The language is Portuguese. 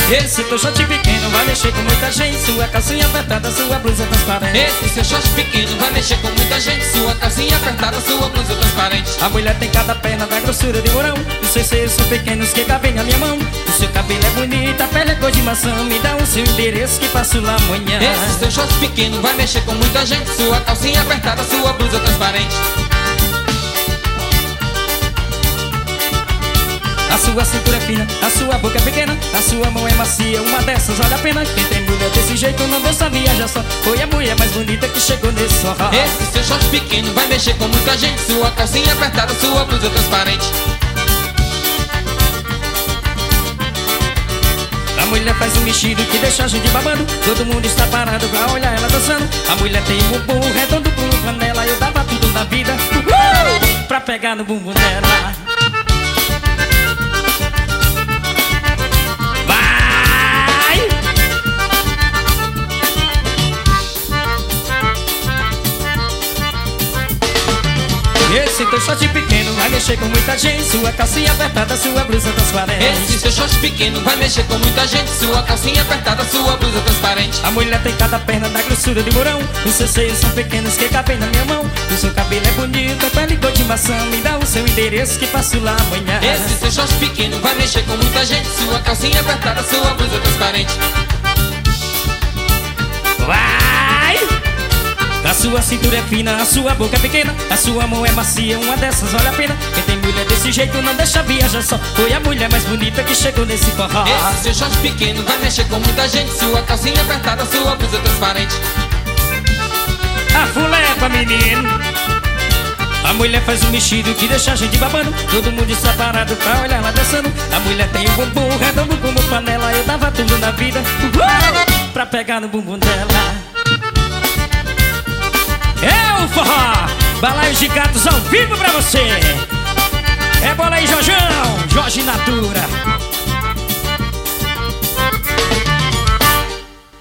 Esse teu short pequeno vai mexer com muita gente. Sua calcinha apertada, sua blusa transparente. Esse seu short pequeno vai mexer com muita gente. Sua calcinha apertada, sua blusa transparente. A mulher tem cada perna da grossura de morão. Os seus seios são pequenos que cabem na minha mão. O seu cabelo é bonito, a pele é cor de maçã. Me dá o seu endereço que passo lá amanhã. Esse seu short pequeno vai mexer com muita gente. Sua calcinha apertada, sua blusa transparente. A sua cintura é fina, a sua boca é pequena, a sua mão é macia, uma dessas vale a pena. Quem tem mulher desse jeito não dança, viaja só. Foi a mulher mais bonita que chegou nesse forró. Esse seu short pequeno vai mexer com muita gente. Sua calcinha apertada, sua blusa transparente. A mulher faz um mexido que deixa a gente babando. Todo mundo está parado pra olhar ela dançando. A mulher tem um bumbum redondo com panela. Eu dava tudo na vida pra pegar no bumbum dela. Esse teu short pequeno vai mexer com muita gente. Sua calcinha apertada, sua blusa transparente. Esse seu short pequeno vai mexer com muita gente. Sua calcinha apertada, sua blusa transparente. A mulher tem cada perna da grossura de morão. Os seus seios são pequenos que cabem na minha mão. O seu cabelo é bonito, a pele cor de maçã. Me dá o seu endereço que passo lá amanhã. Esse seu short pequeno vai mexer com muita gente. Sua calcinha apertada, sua blusa transparente. Vai! A sua cintura é fina, a sua boca é pequena, a sua mão é macia, uma dessas vale a pena. Quem tem mulher desse jeito não deixa viajar só. Foi a mulher mais bonita que chegou nesse forró. Esse seu short pequeno vai mexer com muita gente. Sua calcinha apertada, sua blusa transparente. A fulepa, menino. A mulher faz um mexido que deixa a gente babando. Todo mundo está parado pra olhar ela dançando. A mulher tem um bumbum redondo como panela. Eu dava tudo na vida pra pegar no bumbum dela. É o forró, Balaio de Gatos ao vivo pra você. É bola aí, Jorjão, Jorge Natura.